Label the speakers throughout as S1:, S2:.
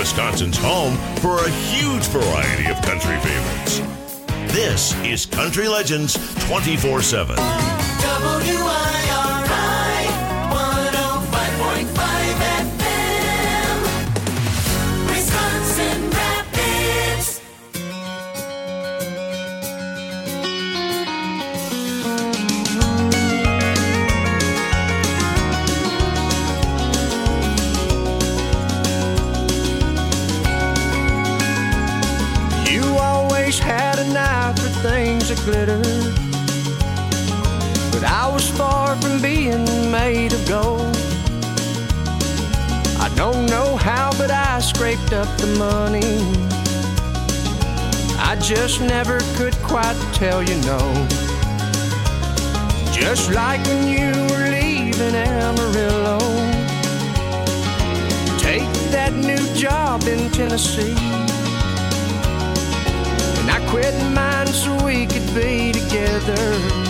S1: Wisconsin's home for a huge variety of country favorites. This is Country Legends 24/7.
S2: WIRI 105.5 FM, Wisconsin Rapids.
S3: You always had an eye for things that glitter, but I was far from being made of gold. I don't know how, but I scraped up the money. I just never could quite tell you no. Just like when you were leaving Amarillo, take that new job in Tennessee. And I quit mine so we could be together.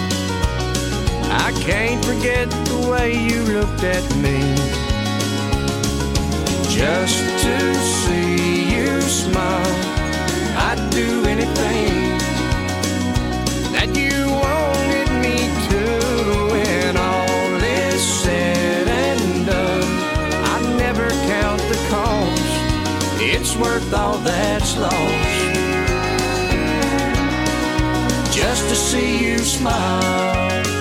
S3: I can't forget the way you looked at me. Just to see you smile, I'd do anything that you wanted me to. When all is said and done, I'd never count the cost. It's worth all that's lost, just to see you smile.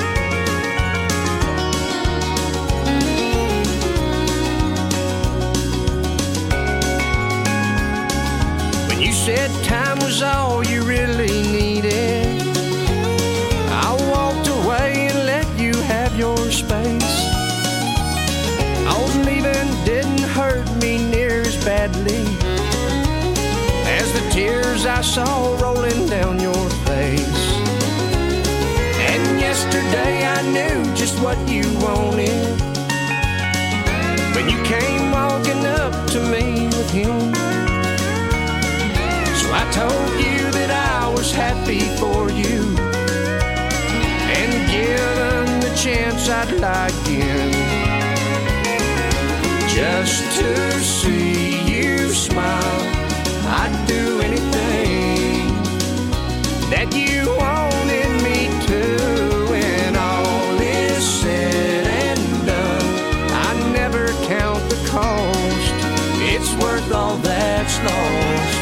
S3: You said time was all you really needed, I walked away and let you have your space. Oh, leaving didn't hurt me near as badly as the tears I saw rolling down your face. And yesterday I knew just what you wanted when you came walking up to me with him. I told you that I was happy for you, and given the chance I'd lie again, just to see you smile. I'd do anything that you wanted me to. When all is said and done, I never count the cost. It's worth all that's lost,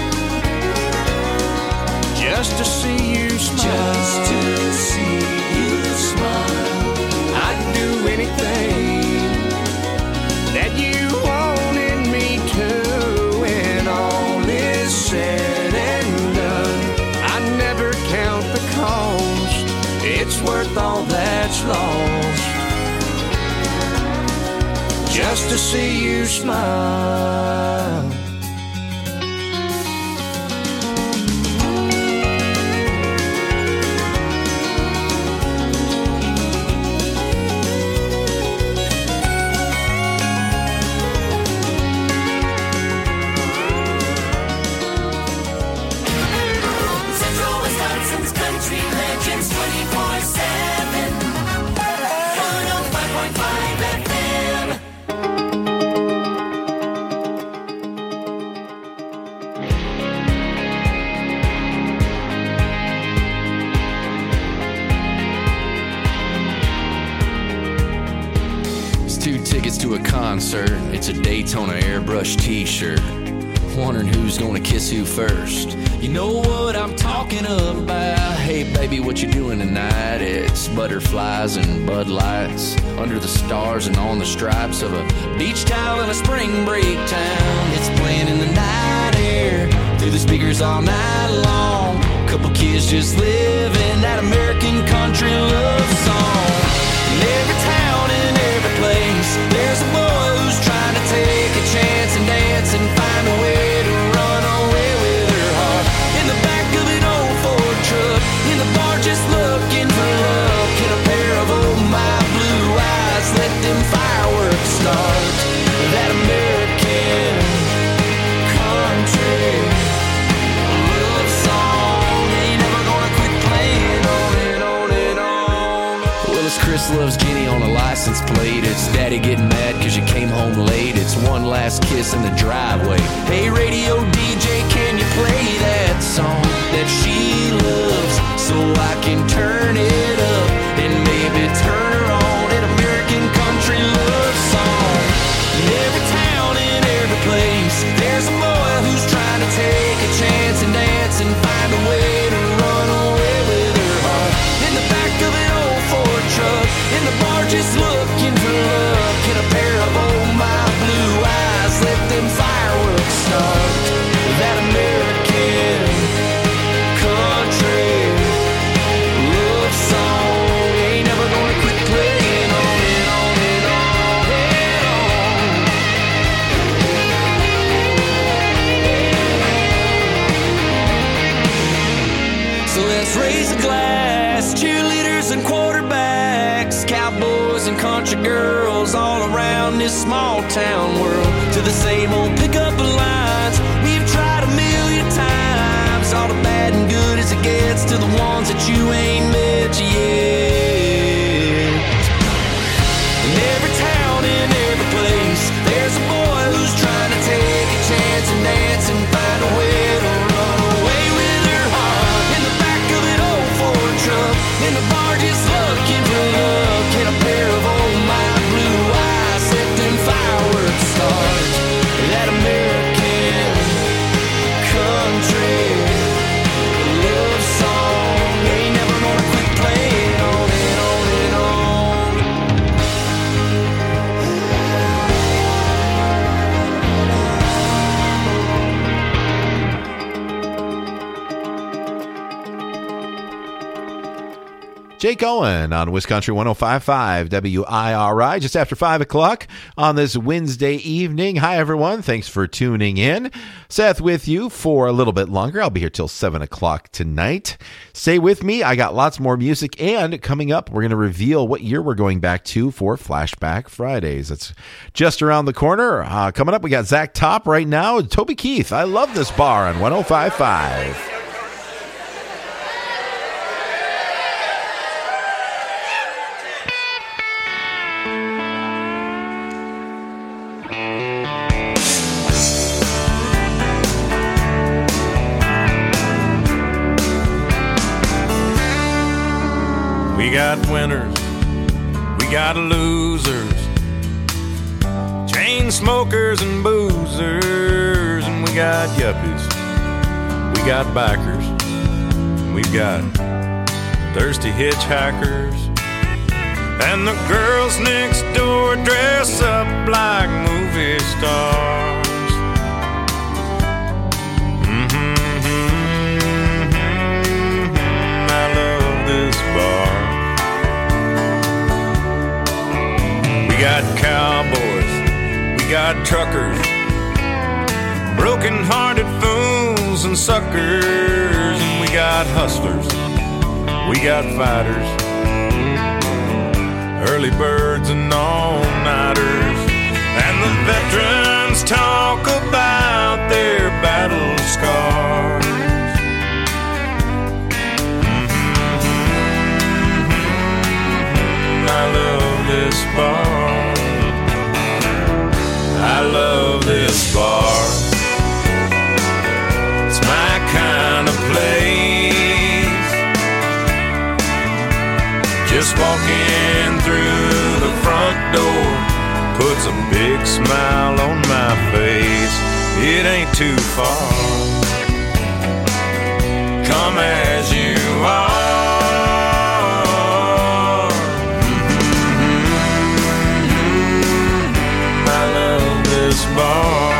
S3: just to see you smile. Just to see you smile. I'd do anything that you wanted me to. When all is said and done, I'd never count the cost. It's worth all that's lost, just to see you smile.
S2: Country Legends 24/7, 105.5 FM.
S4: It's 2 tickets to a concert. It's a Daytona airbrush t-shirt. Wondering who's gonna kiss who first. You know what I'm talking about. Hey baby, what you doing tonight? It's butterflies and Bud Lights under the stars and on the stripes of a beach towel in a spring break town. It's playing in the night air through the speakers all night long. Couple kids just living that American country love song. In every town and every place, there's a boy who's trying to take a chance and dance and find a way to run away with her heart. In the back of an old Ford truck, in the bar just looking for luck. In a pair of old my blue eyes, let them fireworks start. That American country love song ain't never gonna quit playing on it. Chris loves Jenny on a license plate. It's Daddy getting mad cause you came home late. It's one last kiss in the driveway. Hey radio DJ, can you play that song that she loves so I can turn it up and maybe turn her on an American country love song. In every town, in every place, there's a boy who's trying to take a chance and dance and find a way to run away with her heart. In the back of an old Ford truck, in the bar just looking for love. Can a pair of old my blue eyes let them fireworks start? That American country love song ain't never gonna quit playing on and on and on and on. So let's raise a glass, cheerleaders and quarterbacks, cowboys and country girls all around this small town world, to the same old pickup lines we've tried a million times, all the bad and good as it gets, to the ones that you ain't met yet. In every town, in every place, there's a boy who's trying to take a chance and dance and find a way to run away with her heart. In the back of an old Ford truck, in the bar just looking for love. Can a pair of old my blue eyes let them fireworks start? That American country love song ain't never gonna quit playing on and on and on.
S5: Jake Owen on Wisconsin 105.5 WIRI, just after 5 o'clock on this Wednesday evening. Hi, everyone. Thanks for tuning in. Seth with you for a little bit longer. I'll be here till 7 o'clock tonight. Stay with me. I got lots more music, and coming up, we're going to reveal what year we're going back to for Flashback Fridays. It's just around the corner. Coming up, we got Zach Top right now. Toby Keith, I Love This Bar on 105.5.
S6: We got winners, we got losers, chain smokers and boozers, and we got yuppies, we got bikers, we've got thirsty hitchhikers, and the girls next door dress up like movie stars. I love this bar. We got cowboys, we got truckers, broken-hearted fools and suckers, and we got hustlers, we got fighters, early birds and all-nighters, and the veterans talk about their battle scars. I love this bar. I love this bar. It's my kind of place. Just walking through the front door puts a big smile on my face. It ain't too far. Come as you are. Bar.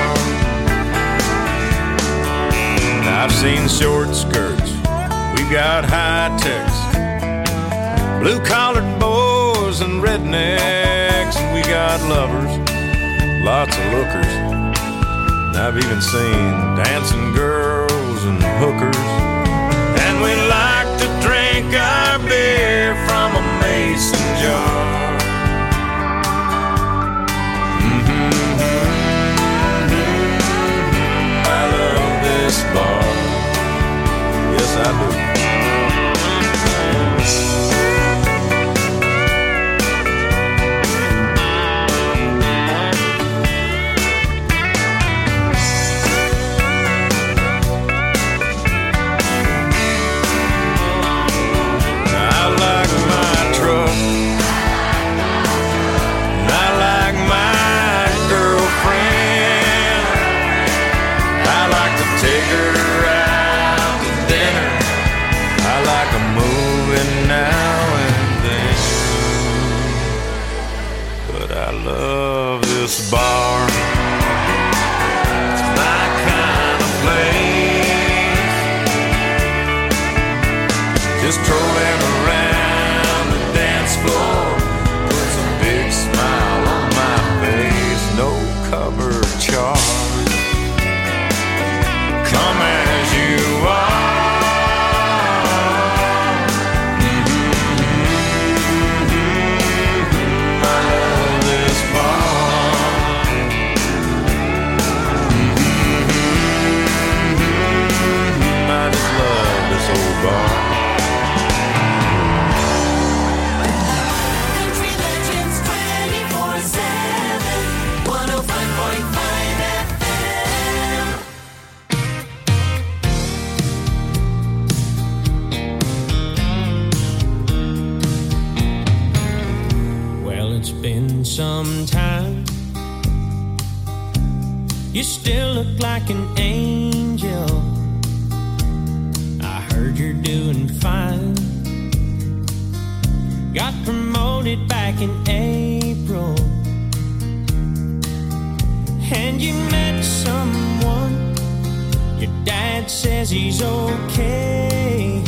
S6: I've seen short skirts, we've got high techs, blue-collared boys and rednecks, and we got lovers, lots of lookers, and I've even seen dancing girls and hookers, and we like to drink our beer from a mason jar. This bar, yes I do.
S7: some time. You still look like an angel. I heard you're doing fine. Got promoted back in April, and you met someone. Your dad says he's okay.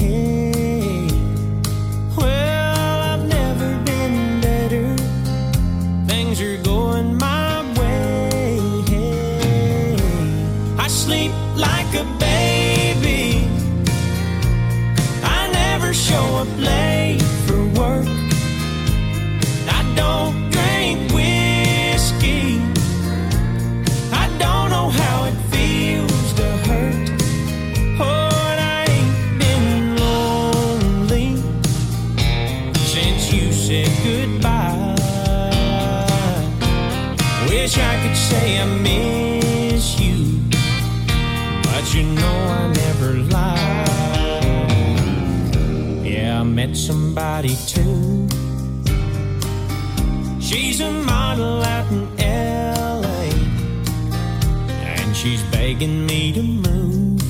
S7: Well, I've never been better. Things are going my way. I sleep like a baby. I never show up late for work. I don't drink whiskey. I don't know how it feels to hurt. Oh, and I ain't been lonely since you said goodbye. Wish I could say I miss you, but you know I never lie. Yeah, I met somebody too. She's a model out in LA, and she's begging me to move.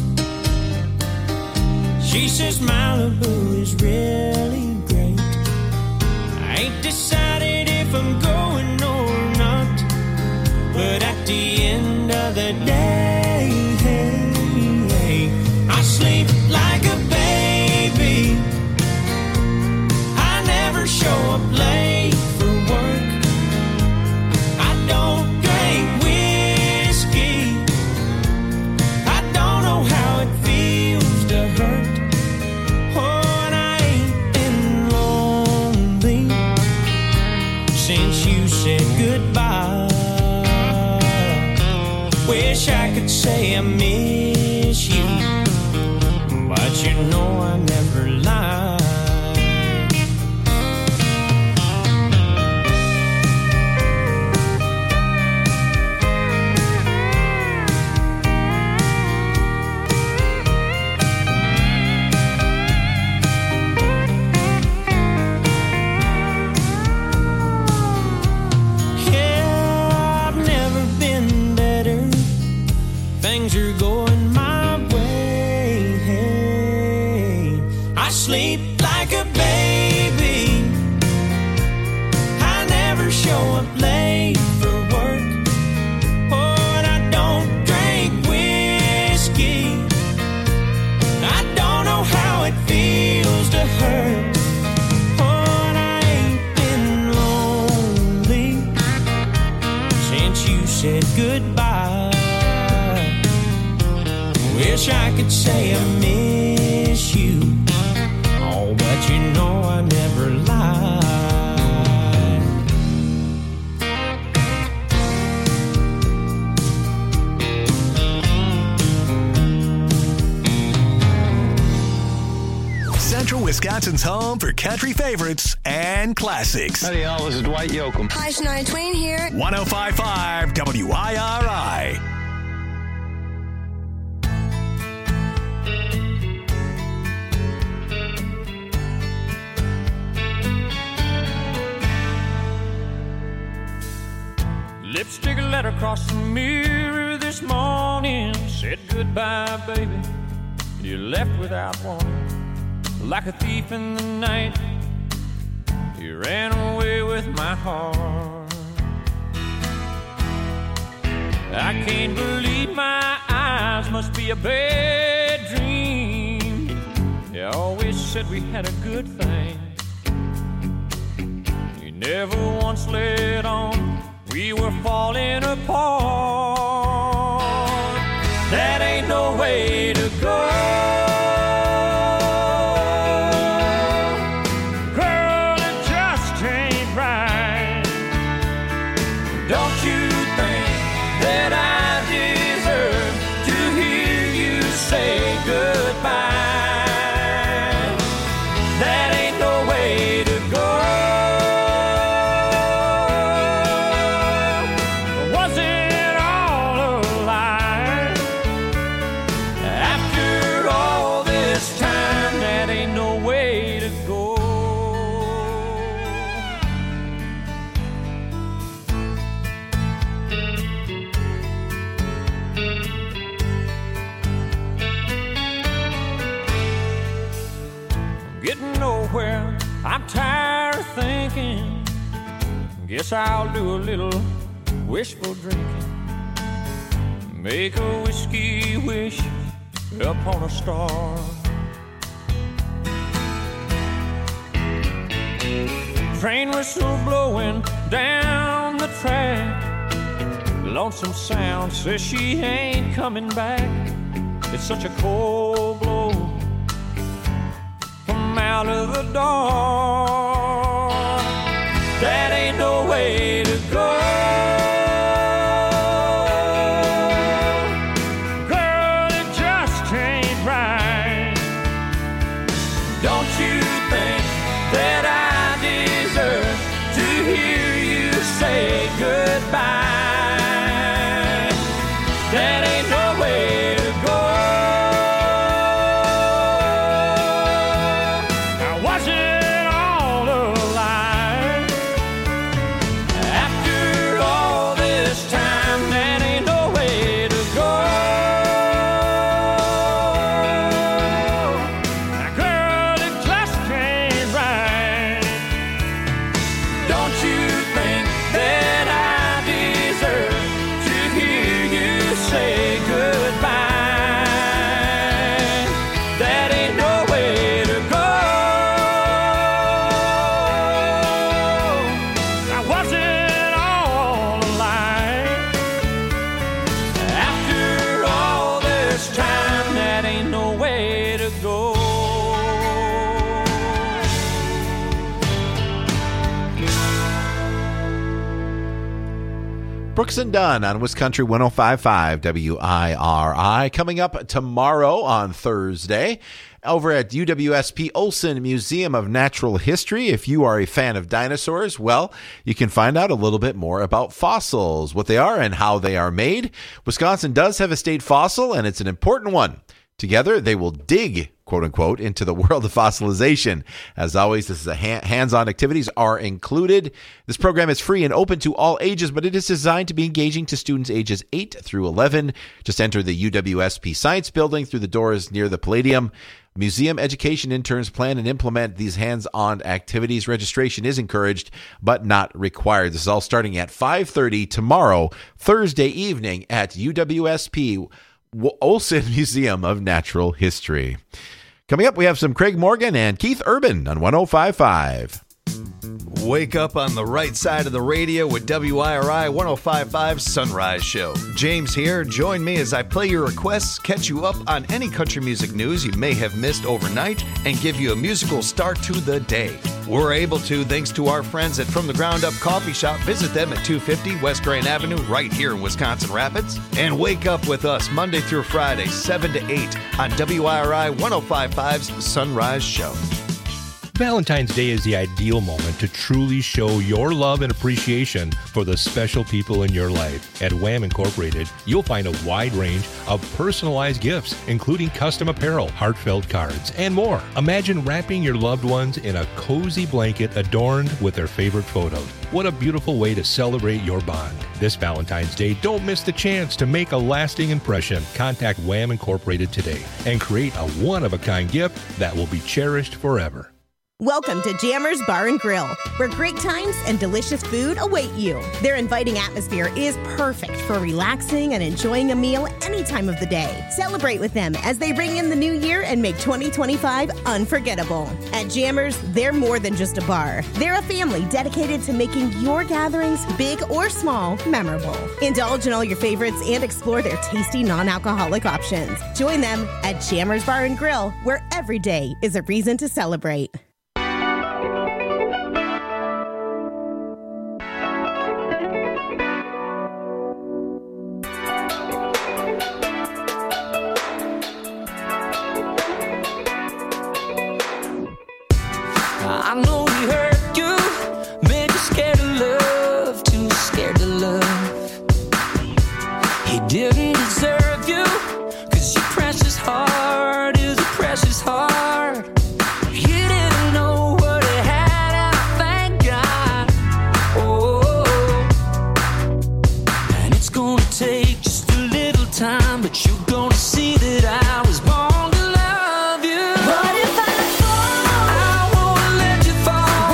S7: She says Malibu is really great. I ain't decided if I'm going or not, but at the end of the day, I sleep like a baby. I never show up late for work. I don't drink whiskey. I don't know how it feels to hurt. Oh, and I ain't been lonely since you said goodbye. Wish I could say I miss you, but you know I never lie. Yeah, I've never been better. Things are going my way. I sleep like a baby. I never show up late for work. Oh, and I don't drink whiskey. I don't know how it feels to hurt. Oh, and I ain't been lonely since you said goodbye. Wish I could say I miss you. Oh, but you know I never lie.
S8: Central Wisconsin's home for country favorites and classics.
S9: Howdy, y'all. This is Dwight Yoakam.
S10: Hi, Shania Twain here.
S8: 105.5 WIRI.
S7: Lipstick letter across the mirror this morning. Said goodbye, baby. You left without warning. Like a thief in the night, you ran away with my heart. I can't believe my eyes, must be a bad dream. You always said we had a good thing. You never once let on we were falling apart. That ain't no way to go. Girl, it just ain't right. Don't you think that I deserve to hear you say goodbye? That ain't no way to go. Was it all a lie? After tired of thinking. Guess I'll do a little wishful drinking. Make a whiskey wish upon a star. Train whistle blowing down the track. Lonesome Sound says she ain't coming back. It's such a cold blow from out of the dark. That ain't no way to go. Girl, it just ain't right. Don't you think that I deserve to hear you say goodbye? That ain't no way to go. Now was it all a lie? After all this time, that ain't no way to go. Now girl, it just ain't right. Don't you think that I deserve to hear you say goodbye? That ain't no way to go. Now was it all a lie? After all this time, that ain't no way to go.
S5: Brooks and Dunn on Wisconsin 105.5 WIRI. Coming up tomorrow on Thursday over at UWSP Olson Museum of Natural History. If you are a fan of dinosaurs, well, you can find out a little bit more about fossils, what they are and how they are made. Wisconsin does have a state fossil, and it's an important one. Together, they will dig, quote unquote, into the world of fossilization. As always, this is a hands-on activities are included. This program is free and open to all ages, but it is designed to be engaging to students ages 8 through 11. Just enter the UWSP Science Building through the doors near the Palladium. Museum education interns plan and implement these hands-on activities. Registration is encouraged, but not required. This is all starting at 5:30 tomorrow, Thursday evening at UWSP Olson Museum of Natural History. Coming up, we have some Craig Morgan and Keith Urban on 105.5.
S9: Wake up on the right side of the radio with WIRI 105.5 Sunrise Show. James here. Join me as I play your requests, catch you up on any country music news you may have missed overnight, and give you a musical start to the day. We're able to thanks to our friends at From the Ground Up Coffee Shop. Visit them at 250 West Grand Avenue right here in Wisconsin Rapids. And wake up with us Monday through Friday, 7 to 8 on WIRI 105.5's Sunrise Show.
S10: Valentine's Day is the ideal moment to truly show your love and appreciation for the special people in your life. At Wham Incorporated, you'll find a wide range of personalized gifts, including custom apparel, heartfelt cards, and more. Imagine wrapping your loved ones in a cozy blanket adorned with their favorite photos. What a beautiful way to celebrate your bond. This Valentine's Day, don't miss the chance to make a lasting impression. Contact Wham Incorporated today and create a one-of-a-kind gift that will be cherished forever.
S11: Welcome to Jammers Bar and Grill, where great times and delicious food await you. Their inviting atmosphere is perfect for relaxing and enjoying a meal any time of the day. Celebrate with them as they bring in the new year and make 2025 unforgettable. At Jammers, they're more than just a bar. They're a family dedicated to making your gatherings, big or small, memorable. Indulge in all your favorites and explore their tasty non-alcoholic options. Join them at Jammers Bar and Grill, where every day is a reason to celebrate.
S2: I know he hurt you, made you scared of love, too scared to love. He didn't deserve you, 'cause your precious heart is a precious heart. You didn't know what it had, and I thank God. Oh, and it's gonna take just a little time, but you're gonna see that I was born to love you. What if I fall? I won't let you fall.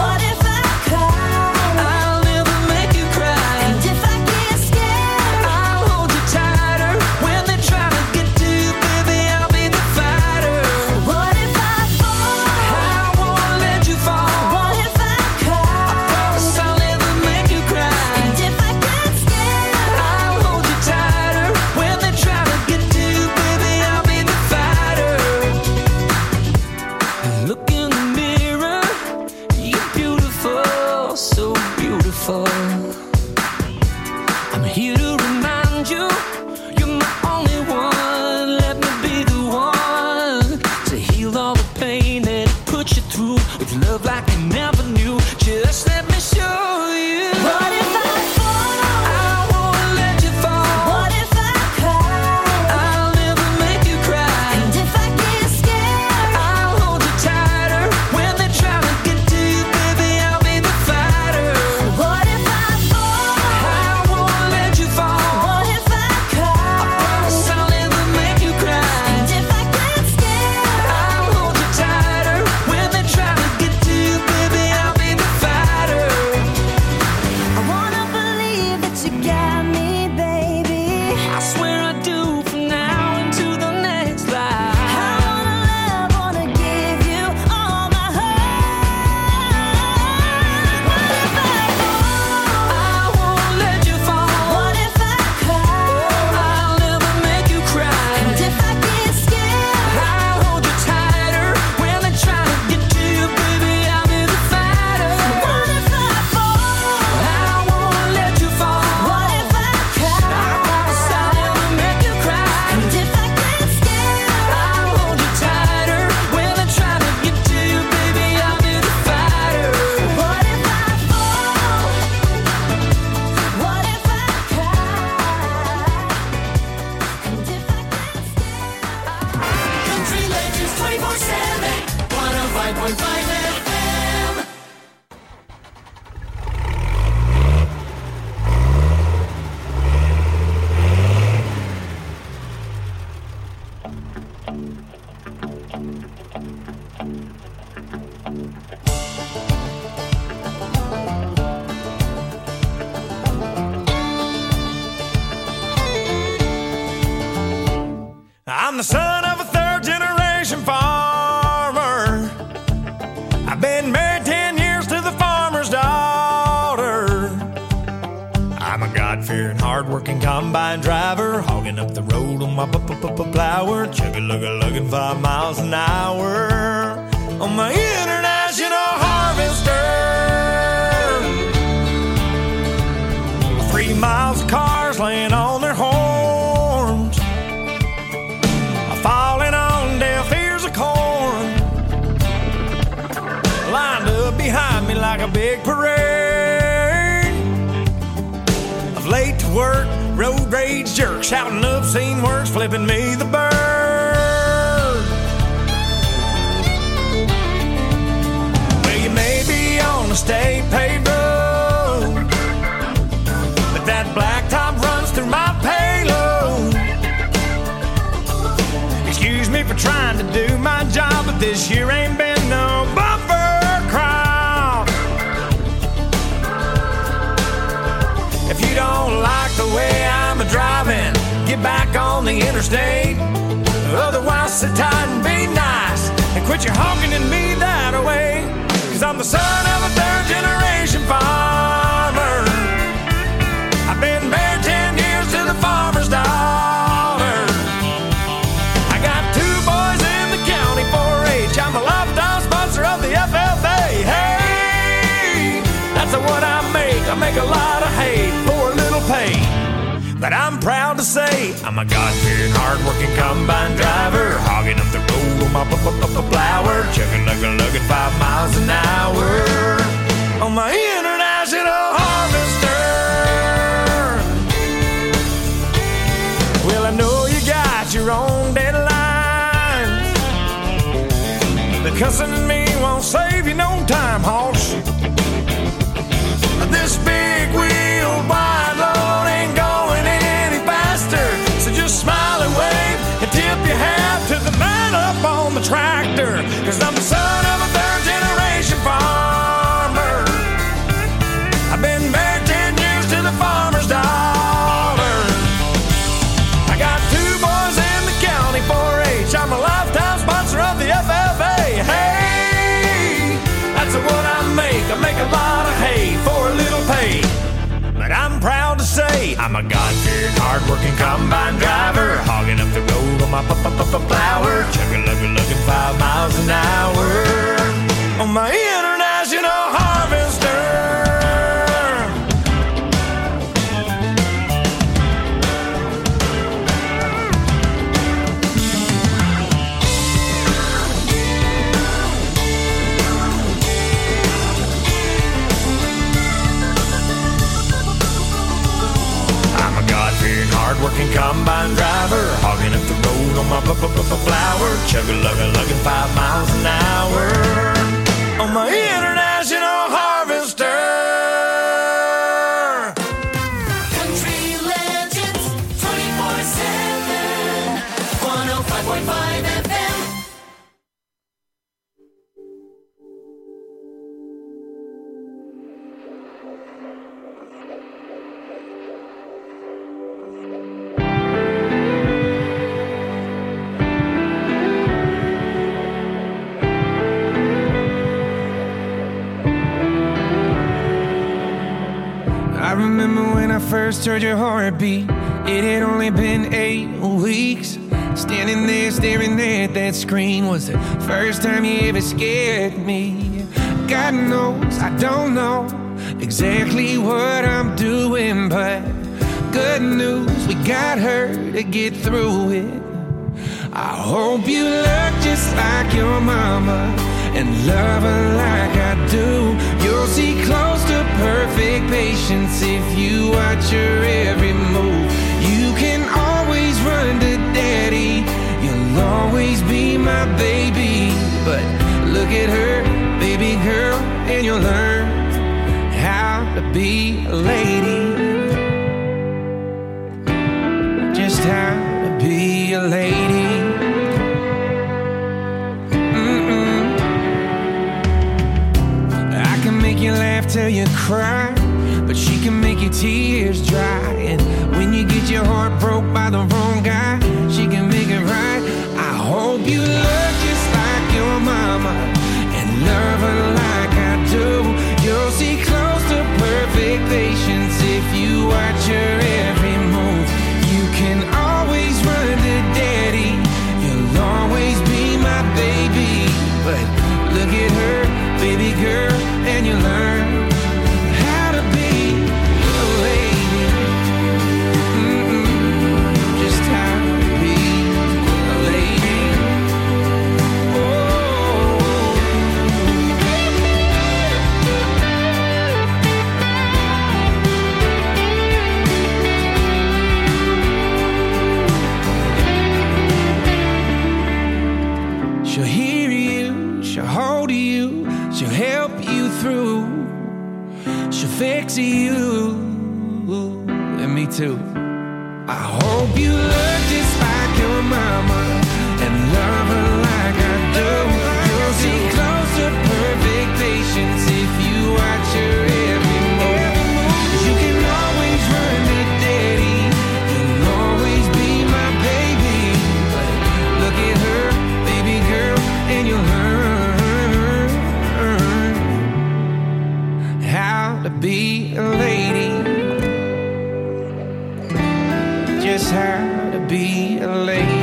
S12: hard-working combine driver, hogging up the road on my plower, chugga-lugga-lugging 5 miles an hour on my international harvester. 3 miles of cars laying on their horns, falling on deaf ears of corn, lined up behind me like a big parade of late to work, road rage jerks, shouting obscene words, flipping me the bird. Well, you may be on a state paved road, but that blacktop runs through my payload. Excuse me for trying to do my job, but this year ain't been no bumper crop. If you don't like the way I'm driving, get back on the interstate. Otherwise, sit tight and be nice and quit your honking at me that way. 'Cause I'm the son of a third-generation farmer. I've been married 10 years to the farmer's daughter. I got 2 boys in the county 4-H. I'm a lifetime sponsor of the FFA. Hey, that's what I make a lot of hay for a little pay. But I'm proud to say I'm a God-fearing, hard-working combine driver, hogging up the road on my plower, chugga-lugga-lugging 5 miles an hour on my international harvester. Well, I know you got your own deadlines, but cussing at me won't save you no time, hoss. This big wheel wide load ain't going any faster, so just smile and wave and tip your hat to the man up on the tractor. 'Cause I'm the son of a third-generation farmer. I've been married 10 years to the farmer's daughter. I got 2 boys in the county 4-H. I'm a lifetime sponsor of the FFA. Hey, that's what I make a lot of hay for a little pay. But I'm proud to say I'm a God-fearing, hard-working combine driver, hogging up the road on my plower, chugga-lugga-lugging 5 miles an hour on my international harvester. Hard-working combine driver, hogging up the road on my flower, chugga-lugga-lugging 5 miles an hour on my international harvester.
S2: Country Legends 24/7 105.5 FM.
S13: I remember when I first heard your heartbeat. It had only been 8 weeks. Standing there staring at that screen was the first time you ever scared me. God knows I don't know exactly what I'm doing, but good news, we got her to get through it. I hope you look just like your mama and love her like I do. You'll see close to perfect patience if you watch her every move. You can always run to daddy, you'll always be my baby. But look at her, baby girl, and you'll learn how to be a lady. Just how to be a lady. Make you laugh till you cry, but she can make your tears dry. And when you get your heart broke by the wrong guy, she can make it right. I hope you look just like your mama and love her like I do. You'll see close to perfect patience if you watch her every through. She'll fix you, and me too. I hope you look just like your mama and love her like I do. You'll see close to perfect patience if you watch her every move. You can always run to daddy, you'll always be my baby. But look at her, baby girl, and you'll learn how to be a lady. Just how to be a lady.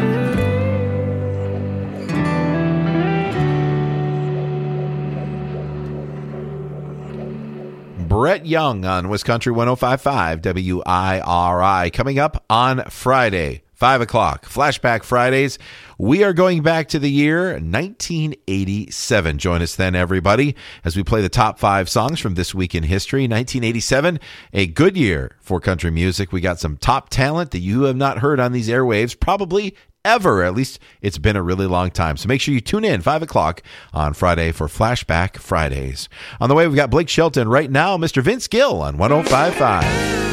S5: Brett Young on Wisconsin 105.5 WIRI. Coming up on Friday, 5 o'clock, Flashback Fridays. We are going back to the year 1987. Join us then, everybody, as we play the top 5 songs from this week in history. 1987, a good year for country music. We got some top talent that you have not heard on these airwaves, probably ever. At least it's been a really long time. So make sure you tune in 5 o'clock on Friday for Flashback Fridays. On the way, we've got Blake Shelton. Right now, Mr. Vince Gill on 105.5.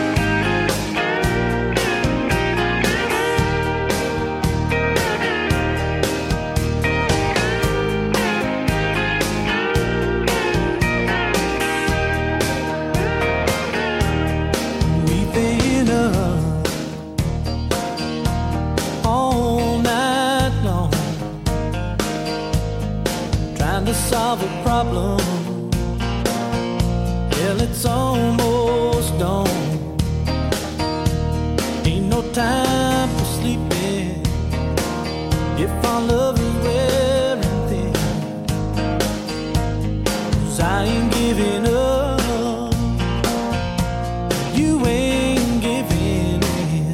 S2: Solve a problem. Well, it's almost dawn. Ain't no time for sleeping if our love is wearing thin. 'Cause I ain't giving up, you ain't giving in.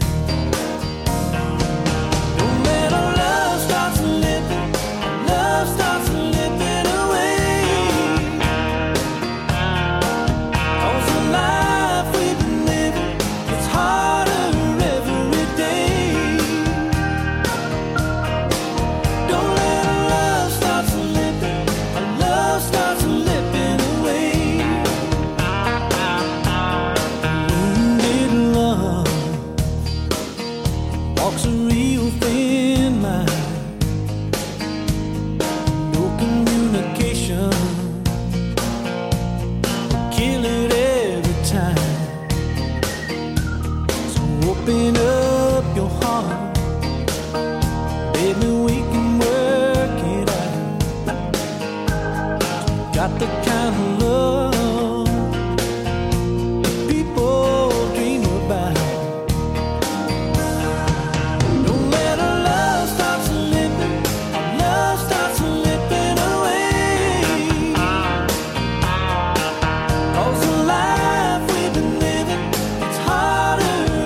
S2: Don't let our love start slipping, love starts slipping. Open up your heart, baby, we can work it out. Got the kind of love that people dream about. Don't let our love start slipping, our love starts slipping away. 'Cause the life we've been living, it's harder.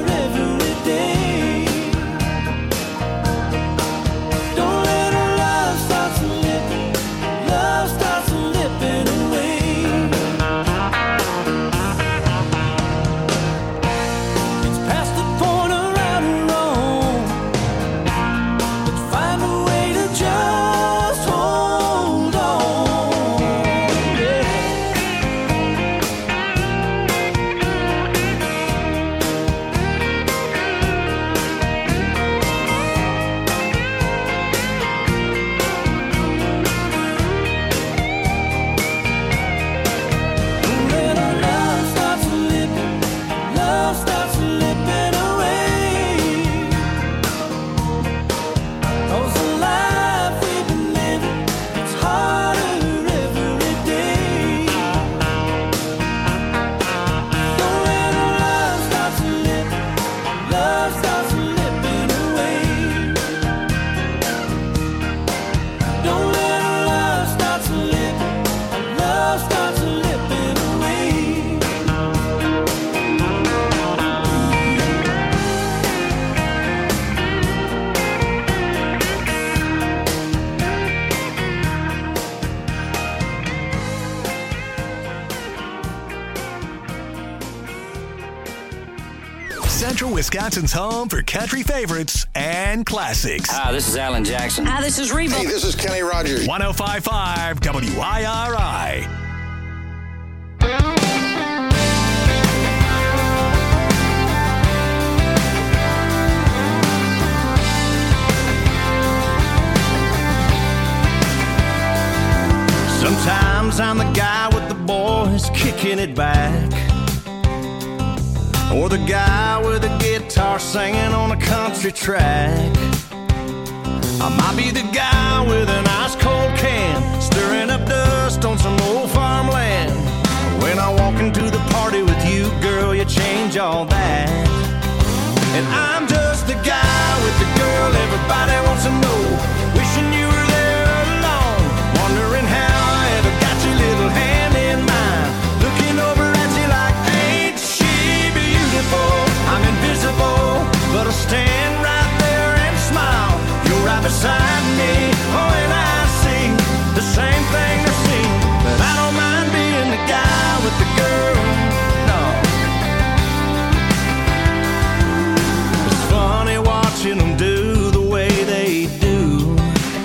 S8: Central Wisconsin's home for country favorites and classics.
S14: Hi, this is Alan Jackson.
S15: Hi, this is Reba.
S16: Hey, this is Kenny Rogers.
S8: 105.5 WIRI.
S12: is kicking it back, or the guy with a guitar singing on a country track. I might be the guy with an ice cold can, stirring up dust on some old farmland. When I walk into the party with you, girl, you change all that. And I'm just the guy with the girl everybody wants to know, wishing you were there alone, wondering how I ever got your little hand in mine, looking over at you like, ain't she beautiful? I'm invisible, but I'll stand right there and smile. You're right beside me, oh, and I see the same thing they're seeing, but I don't mind being the guy with the girl, no. It's funny watching them do the way they do.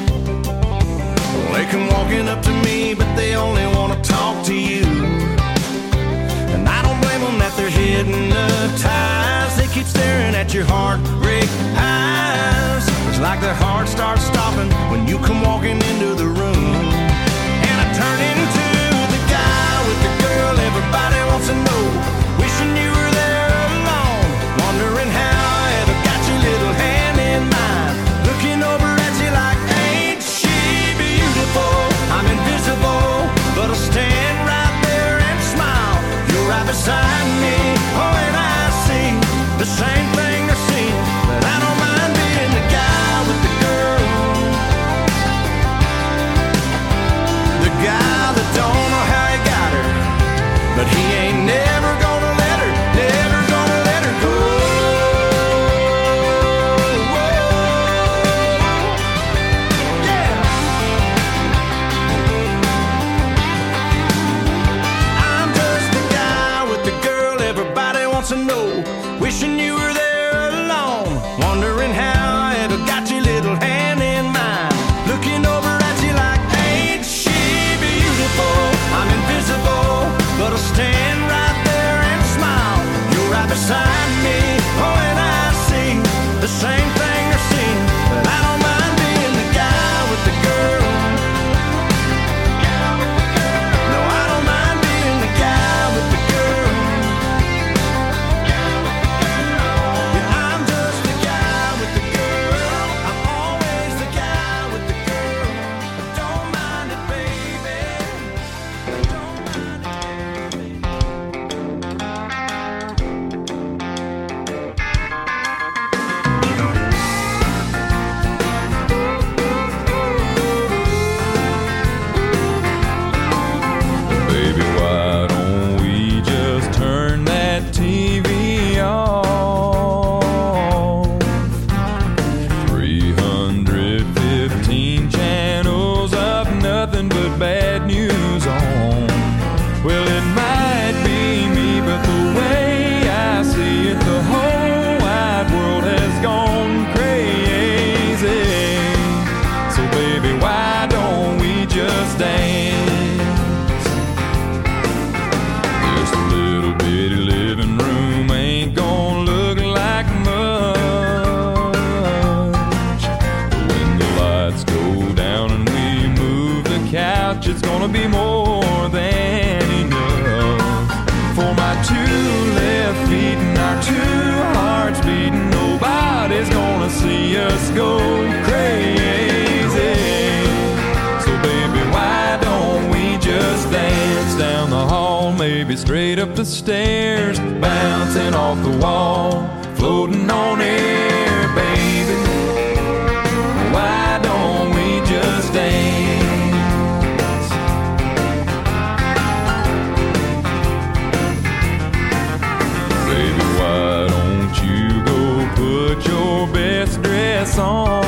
S12: They come walking up to me, but they only want to talk to you. And I don't blame them that they're hypnotized. They keep staring at your heartbreak eyes. It's like their heart starts stopping when you come walking into the room. And I turn into the guy with the girl everybody wants to know, wishing you were there alone, wondering how I ever got your little hand in mine, looking over at you like, ain't she beautiful? I'm invisible, but I'll stand right there and smile. You're right beside me, oh, and I see the same thing they're seeing, but I don't mind being the guy with the girl, the guy that don't know how he got her, but he ain't never gonna let her, never gonna let her go. Yeah. I'm just the guy with the girl everybody wants to know, wishing you were there alone, wondering how I ever got your little hand in mine, looking over at you like, ain't she beautiful? I'm invisible, but I'll stand right there and smile. You're right beside me, oh, and I see the same thing they're seeing, but I don't mind being the guy with the girl. No, I don't mind being the guy with the girl. Yeah, I'm just the guy with the girl. I'm always the guy with the girl. But don't mind it, baby. Don't mind
S6: Baby, why don't we just turn that TV off? 315 channels of nothing but bad news on. Well, it might be me, but the way I see it, the whole wide world has gone crazy. So baby, why don't we just dance? This little bitty living room ain't gonna look like much. But when the lights go down and we move the couch, it's gonna be more than enough. For my two left feet and our two hearts beating, nobody's gonna see us go crazy. So baby, why don't we just dance down the hall, maybe straight up the stairs, bouncing off the wall, floating on air, baby. Why don't we just dance? Baby, why don't you go put your best dress on,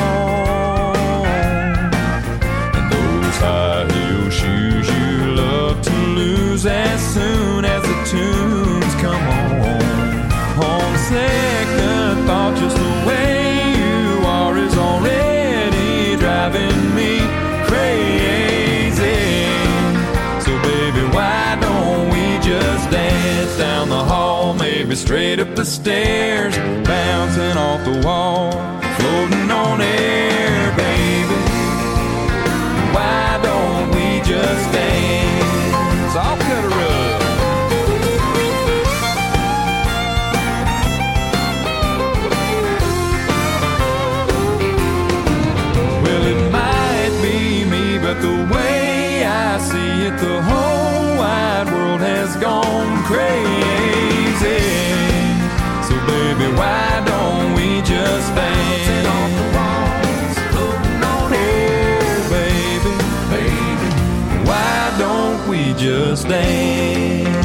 S6: and those high heel shoes you love to lose as soon as the tunes come on. On second thought, just the way you are is already driving me crazy. So baby, why don't we just dance down the hall, maybe straight up the stairs, bouncing off the wall, floating on air, baby. Why don't we just dance? I'll cut her up.
S12: just dance.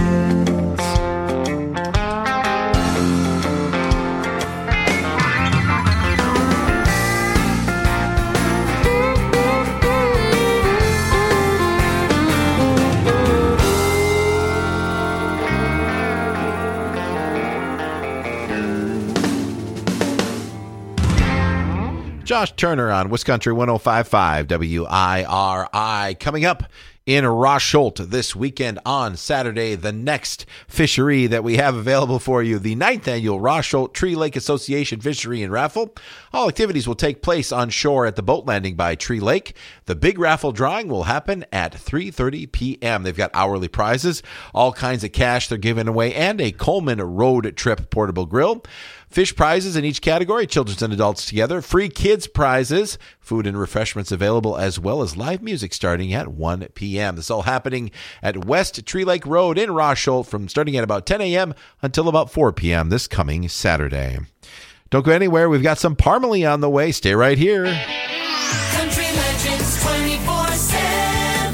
S5: Josh Turner on Wisconsin 105.5 WIRI. Coming up in Rosholt this weekend on Saturday, the next fishery that we have available for you, the 9th annual Rosholt Tree Lake Association Fishery and Raffle. All activities will take place on shore at the boat landing by Tree Lake. The big raffle drawing will happen at 3:30 p.m. They've got hourly prizes, all kinds of cash they're giving away, and a Coleman road trip portable grill. Fish prizes in each category, children's and adults together. Free kids prizes, food and refreshments available, as well as live music starting at 1 p.m. This is all happening at West Tree Lake Road in Rosholt from starting at about 10 a.m. until about 4 p.m. this coming Saturday. Don't go anywhere. We've got some Parmalee on the way. Stay right here.
S2: Country Legends 24/7.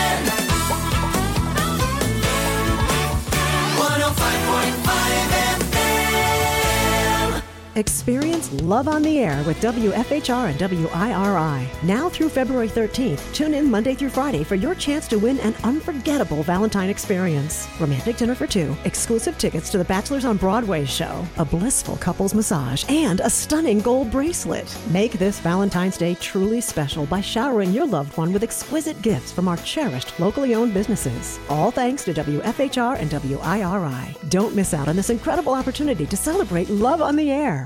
S2: 105.5 FM.
S14: Experience Love on the Air with WFHR and WIRI. Now through February 13th, tune in Monday through Friday for your chance to win an unforgettable Valentine experience. Romantic dinner for two, exclusive tickets to the Bachelors on Broadway show, a blissful couples massage, and a stunning gold bracelet. Make this Valentine's Day truly special by showering your loved one with exquisite gifts from our cherished locally owned businesses. All thanks to WFHR and WIRI. Don't miss out on this incredible opportunity to celebrate Love on the Air.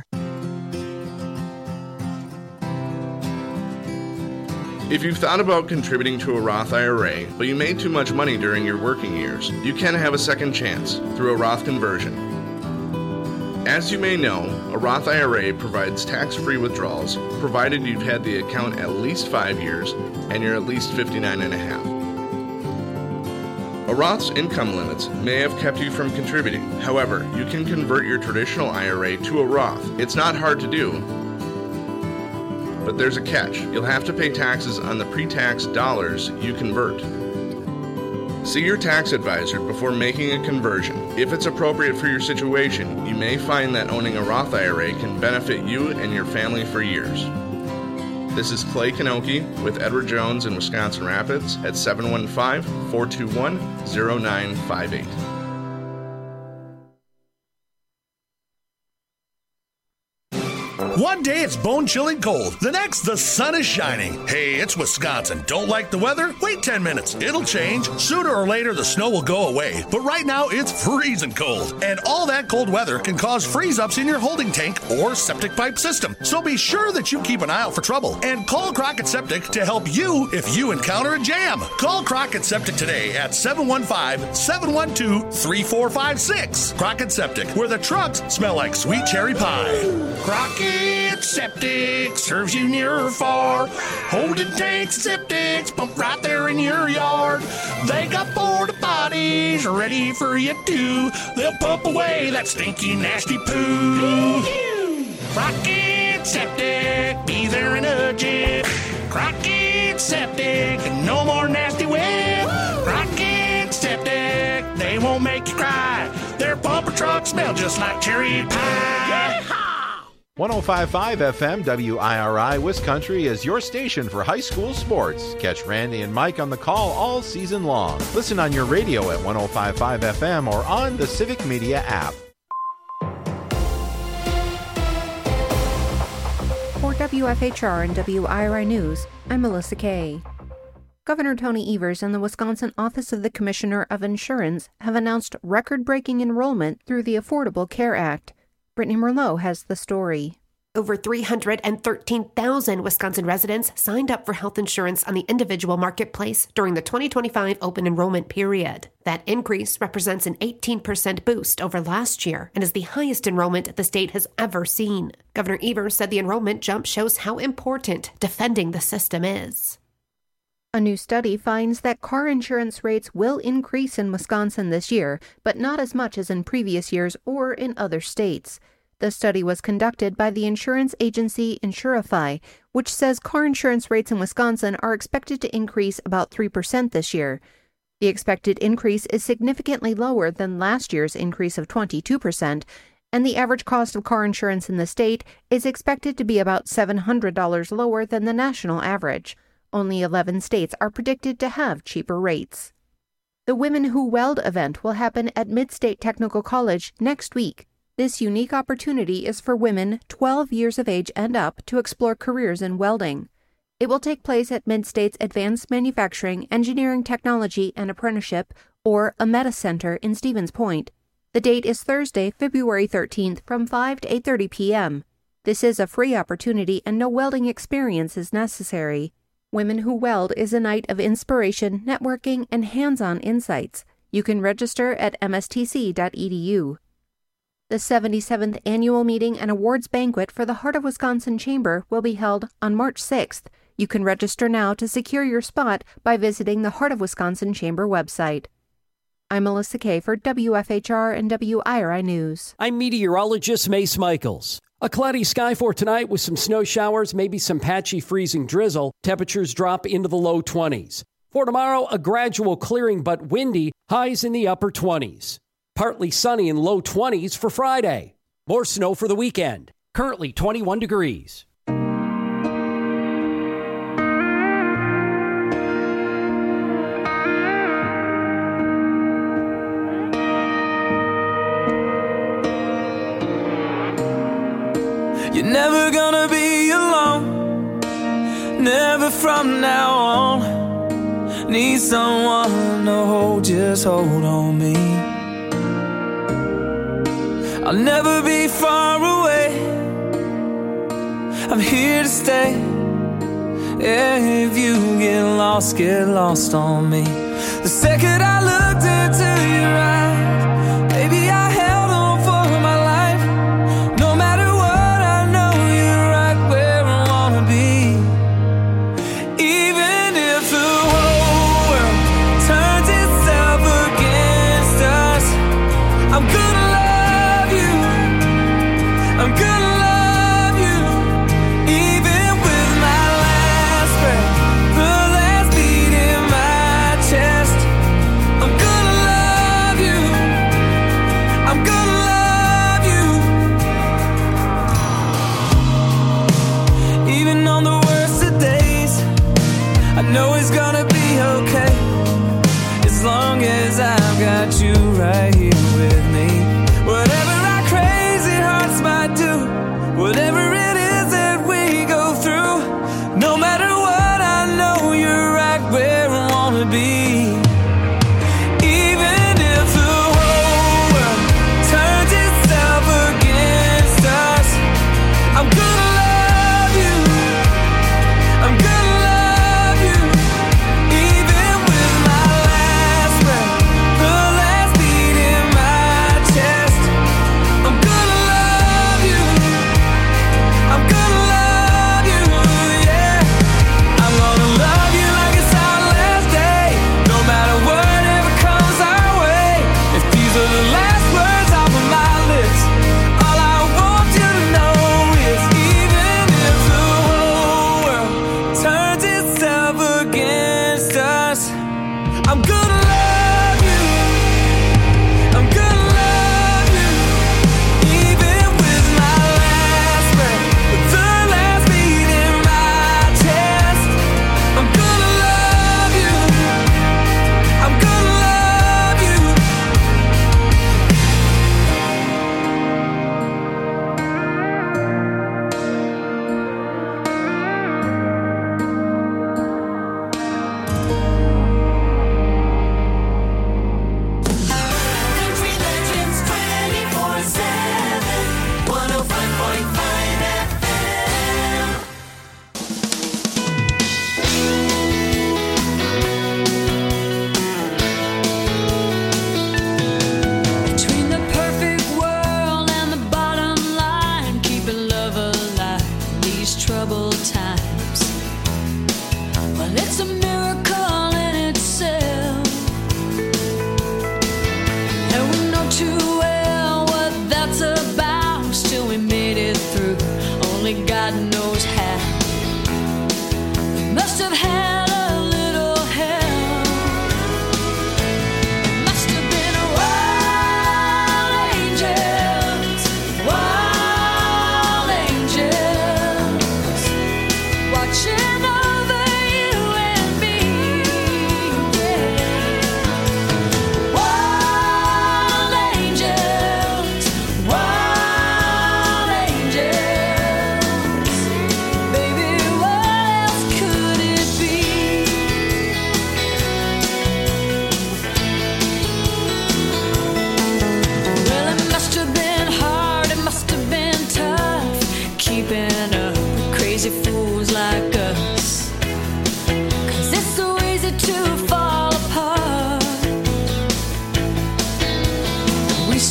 S15: If you've thought about contributing to a Roth IRA, but you made too much money during your working years, you can have a second chance through a Roth conversion. As you may know, a Roth IRA provides tax-free withdrawals, provided you've had the account at least 5 years and you're at least 59 and a half. A Roth's income limits may have kept you from contributing. However, you can convert your traditional IRA to a Roth. It's not hard to do, but there's a catch. You'll have to pay taxes on the pre-tax dollars you convert. See your tax advisor before making a conversion. If it's appropriate for your situation, you may find that owning a Roth IRA can benefit you and your family for years. This is Clay Kanoki with Edward Jones in Wisconsin Rapids at 715-421-0958.
S8: One day it's bone-chilling cold. The next, the sun is shining. Hey, it's Wisconsin. Don't like the weather? Wait 10 minutes. It'll change. Sooner or later, the snow will go away. But right now, it's freezing cold. And all that cold weather can cause freeze-ups in your holding tank or septic pipe system. So be sure that you keep an eye out for trouble. And call Crockett Septic to help you if you encounter a jam. Call Crockett Septic today at 715-712-3456. Crockett Septic, where the trucks smell like sweet cherry pie. Crockett Septic serves you near or far. Holding tanks, septics, pump right there in your yard. They got porta potties ready for you too. They'll pump away that stinky, nasty poo. Crockett Septic, be there in a jiff. Crockett Septic, no more nasty whip. Crockett Septic, they won't make you cry. Their pumper trucks smell just like cherry pie.
S5: 105.5 FM WIRI Wiscountry is your station for high school sports. Catch Randy and Mike on the call all season long. Listen on your radio at 105.5 FM or on the Civic Media app.
S16: For WFHR and WIRI News, I'm Melissa Kay. Governor Tony Evers and the Wisconsin Office of the Commissioner of Insurance have announced record-breaking enrollment through the Affordable Care Act. Brittany Merlot has the story.
S17: Over 313,000 Wisconsin residents signed up for health insurance on the individual marketplace during the 2025 open enrollment period. That increase represents an 18% boost over last year and is the highest enrollment the state has ever seen. Governor Evers said the enrollment jump shows how important defending the system is.
S16: A new study finds that car insurance rates will increase in Wisconsin this year, but not as much as in previous years or in other states. The study was conducted by the insurance agency Insurify, which says car insurance rates in Wisconsin are expected to increase about 3% this year. The expected increase is significantly lower than last year's increase of 22%, and the average cost of car insurance in the state is expected to be about $700 lower than the national average. Only 11 states are predicted to have cheaper rates. The Women Who Weld event will happen at Mid-State Technical College next week. This unique opportunity is for women 12 years of age and up to explore careers in welding. It will take place at Mid-State's Advanced Manufacturing, Engineering Technology and Apprenticeship, or AMETA Center in Stevens Point. The date is Thursday, February 13th from 5 to 8:30 p.m. This is a free opportunity and no welding experience is necessary. Women Who Weld is a night of inspiration, networking, and hands-on insights. You can register at mstc.edu. The 77th Annual Meeting and Awards Banquet for the Heart of Wisconsin Chamber will be held on March 6th. You can register now to secure your spot by visiting the Heart of Wisconsin Chamber website. I'm Melissa Kay for WFHR and WIRI News.
S18: I'm meteorologist Mace Michaels. A cloudy sky for tonight with some snow showers, maybe some patchy freezing drizzle. Temperatures drop into the low 20s. For tomorrow, a gradual clearing but windy, highs in the upper 20s. Partly sunny and low 20s for Friday. More snow for the weekend. Currently 21 degrees.
S13: You're never gonna be alone, never from now on. Need someone to hold, just hold on me. I'll never be far away, I'm here to stay. Yeah, if you get lost on me. The second I looked into your eyes, baby, I held on for my life. No matter what, I know you're right where I wanna be. Even if the whole world turns itself against us, I'm gonna love you, I'm gonna love you. Even with my last breath, the last beat in my chest, I'm gonna love you, I'm gonna love you. Even on the worst of days, I know it's gonna be okay, as long as I've got you right here with me. Whatever our crazy hearts might do, whatever it is that we go through, no matter what, I know you're right where I wanna be. Even if the whole world turns itself against us, I'm gonna love you, I'm gonna love you. Even with my last breath, the last beat in my chest, I'm gonna love you, I'm gonna love you, yeah. I'm gonna love you like it's our last day, no matter whatever comes our way. If these are the last words off of my lips, all I want you to know is, even if the whole world turns itself against us, I'm gonna love you, I'm gonna love you. Even with my last breath, with the last beat in my chest, I'm gonna love you, I'm gonna love you.
S2: Country Legends 24/7, 105.5 FM.
S19: Between the perfect world and the bottom line, keeping love alive in these troubled times. Well, it's a miracle in itself, and we know too well what that's about. Still, we made it through. Only God knows how. We must have had a little help.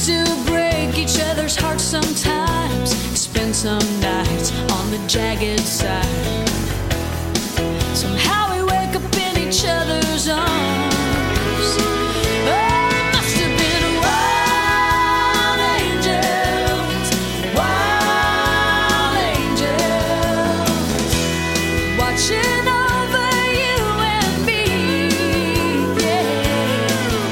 S19: still break each other's hearts sometimes. Spend some nights on the jagged side. Somehow we wake up in each other's arms. Oh, must have been wild angels, watching over you and me. Yeah.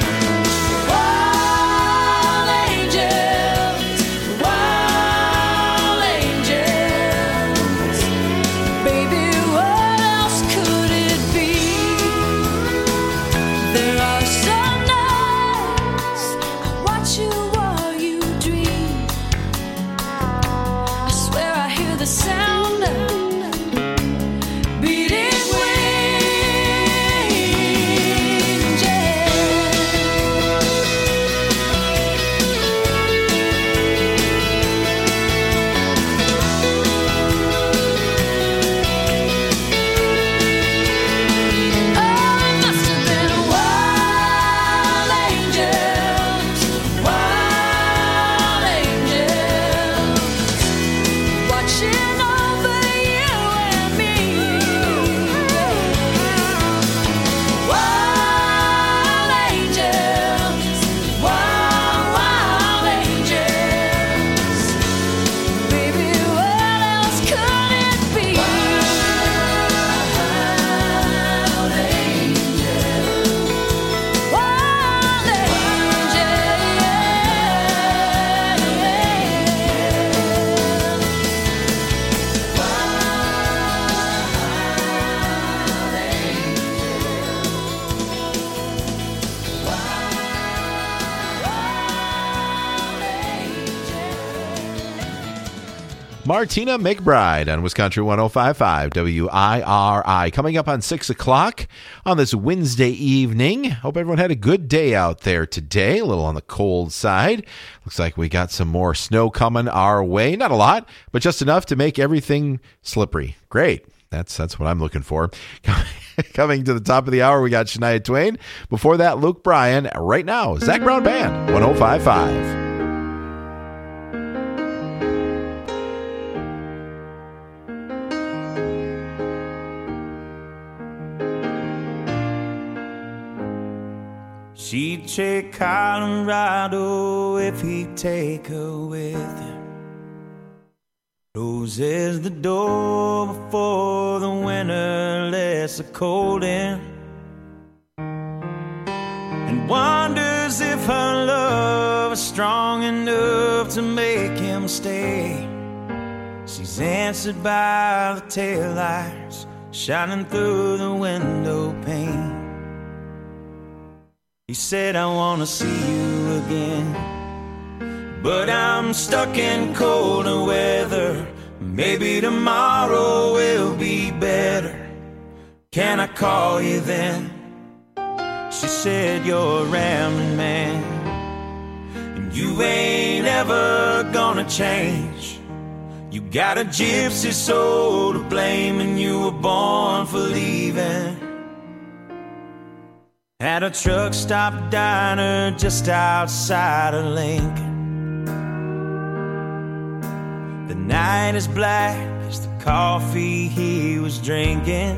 S19: Wild angels, baby, what else could it be? There are some nights I watch you while you dream. I swear I hear the sound of beating wings. Must have been wild angels, watching over you and me. Wild angels, baby, what else could it be? Wild angels,
S5: Martina McBride on Wisconsin 105.5 WIRI. Coming up on 6 o'clock on this Wednesday evening. Hope everyone had a good day out there today. A little on the cold side. Looks like we got some more snow coming our way. Not a lot, but just enough to make everything slippery. Great. That's what I'm looking for. Coming to the top of the hour, we got Shania Twain. Before that, Luke Bryan. Right now, Zach Brown Band, 105.5.
S20: She'd take Colorado if he'd take her with him. Closes the door before the winter lets the cold in, and wonders if her love is strong enough to make him stay. She's answered by the taillights shining through the window pane. He said, I wanna see you again, but I'm stuck in colder weather. Maybe tomorrow will be better. Can I call you then? She said, you're a rambling man, and you ain't ever gonna change. You got a gypsy soul to blame, and you were born for leaving. At a truck stop diner just outside of Lincoln. The night is black as the coffee he was drinking,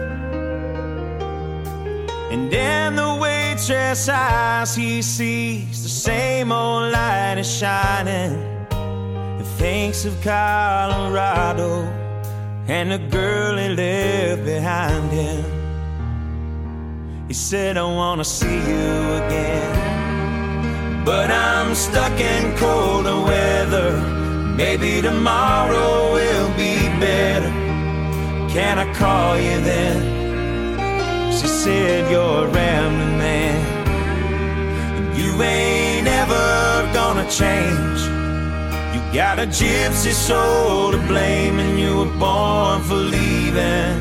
S20: and in the waitress' eyes he sees the same old light is shining, and thinks of Colorado and the girl he left behind him. He said, I wanna see you again, but I'm stuck in colder weather. Maybe tomorrow will be better. Can I call you then? She said, you're a rambling man, and you ain't ever gonna change. You got a gypsy soul to blame, and you were born for leaving.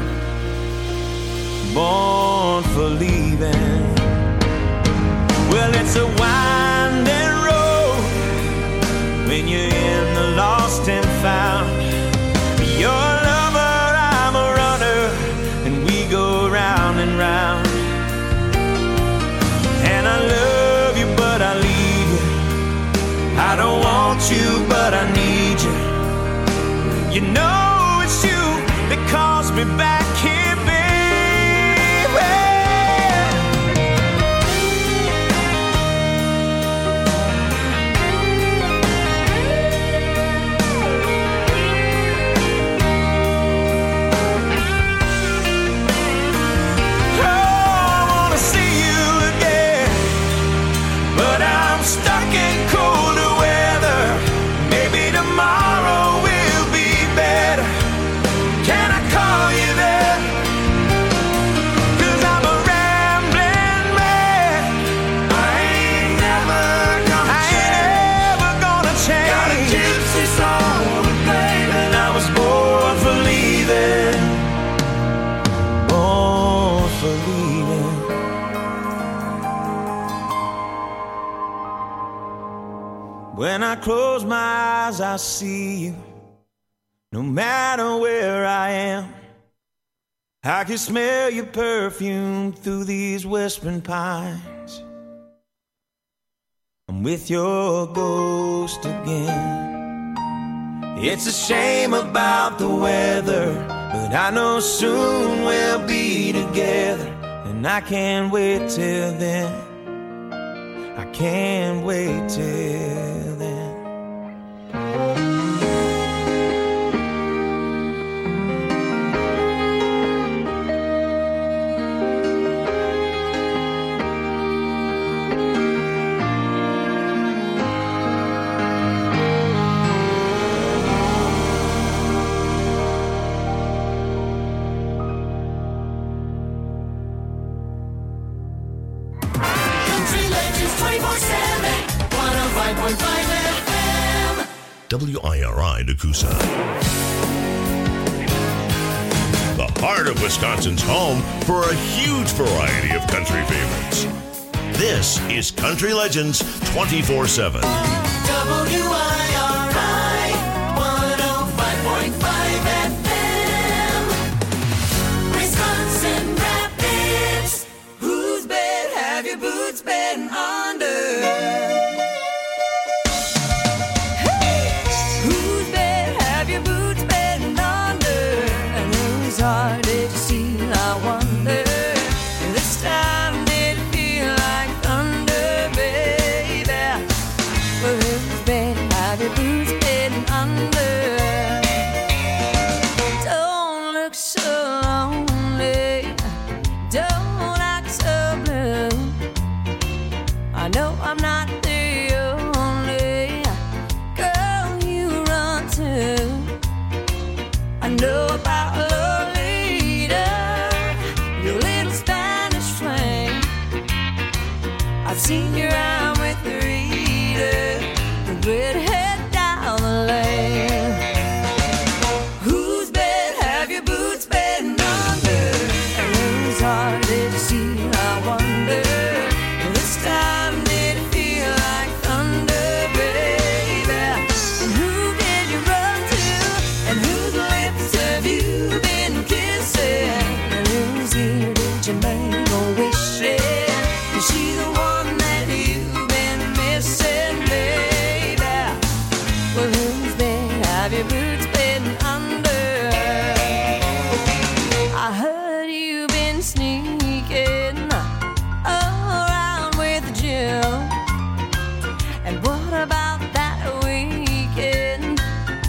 S20: Born for leaving. Well, it's a winding road when you're in the lost and found. You're a lover, I'm a runner, and we go round and round. And I love you, but I leave you you, but I need you. You know it's you that calls me back here, baby. Oh, I wanna see you again, but I'm stuck in colder weather. Maybe tomorrow will be better. Can I call you there? 'Cause I'm a rambling man. I ain't never gonna change. Got a gypsy soul, baby, and I was born for leaving. Born for leaving. When I close my eyes, I see you. No matter where I am, I can smell your perfume through these whispering pines. I'm with your ghost again. It's a shame about the weather, but I know soon we'll be together. And I can't wait till then. I can't wait till then.
S2: Country Legends 24/7, 105.5 FM.
S1: WIRI Nakusa. The heart of Wisconsin's home for a huge variety of country favorites. This is Country Legends 24/7.
S2: WIRI 105.5 FM. Wisconsin Rapids. Whose bed have your boots been under? Whose bed have your boots been under? And whose heart did you steal, I wonder? This time did it feel like thunder, baby? Well, whose bed have your boots been under? Don't look so lonely, don't act so blue. I know I'm not the only girl you run to. I know about Lolita, your little Spanish flame. I've seen you around with Rita, the redhead down the lane. Whose bed have your boots been under? And whose heart did you steal, I wonder? This time did it feel like thunder, baby? And who did you run to? And whose lips have you been kissing? And whose ear did you make a wish in? Is she the one that you've been missing, baby? Well, whose bed have your boots been under? I heard you've been sneaking around with Jim. And what about